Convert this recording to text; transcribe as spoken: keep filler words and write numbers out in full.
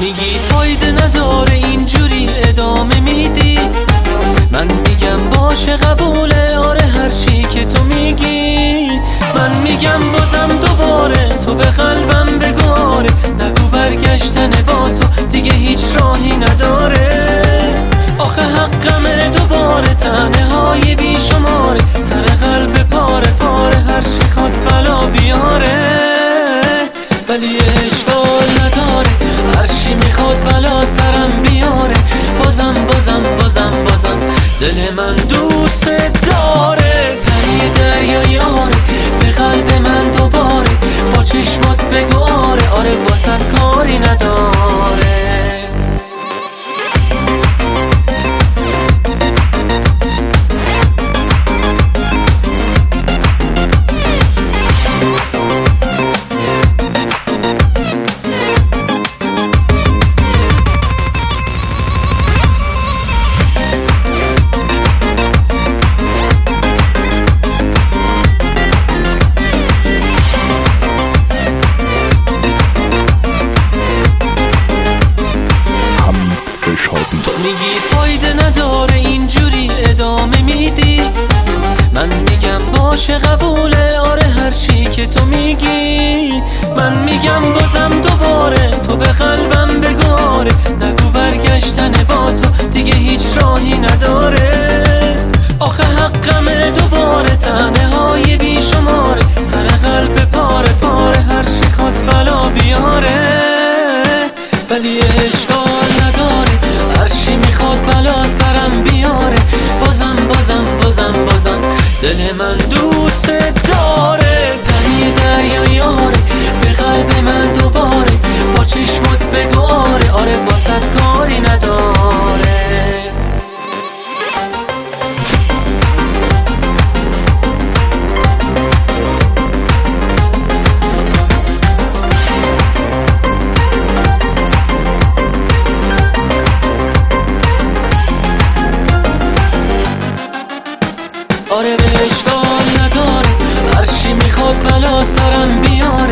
میگی فایده نداره اینجوری ادامه میدی، من میگم باشه قبوله، آره هرچی که تو میگی. من میگم بازم دوباره تو به قلبم بگو آره، نگو برگشتن با تو دیگه هیچ راهی نداره. آخه حقمه دوباره تنهای بی شماره، سر قلب پاره پاره هرچی خواست بلا بیاره. ولی اشکال نداره هرچی میخواد بلا سرم بیاره، بازم بازم بازم بازم دل من دوست داره. پری دریا یاره به قلب من دوباره، با چشمات بگو آره آره واسه کاری نداره. تو میگی فایده نداره اینجوری ادامه میدی، من میگم باشه قبوله، آره هرچی که تو میگی. من میگم بازم دوباره تو به قلبم بگو آره، نگو برگشتن با تو دیگه هیچ راهی نداره. آخه حقمه دوباره تنهای بی شماره، سر قلب پاره پاره هرچی خواست بلا بیاره. ولی اشکال نداره هرچی میخواد بلا سرم بیاره، بازم بازم بازم بازم دل من دوست داره. پری دریا یاره به قلب من دوباره، با چشمات بگو آره آره واسه کاری نداره. آره به اشکال نداره هرچی میخواد بلا سرم بیاره،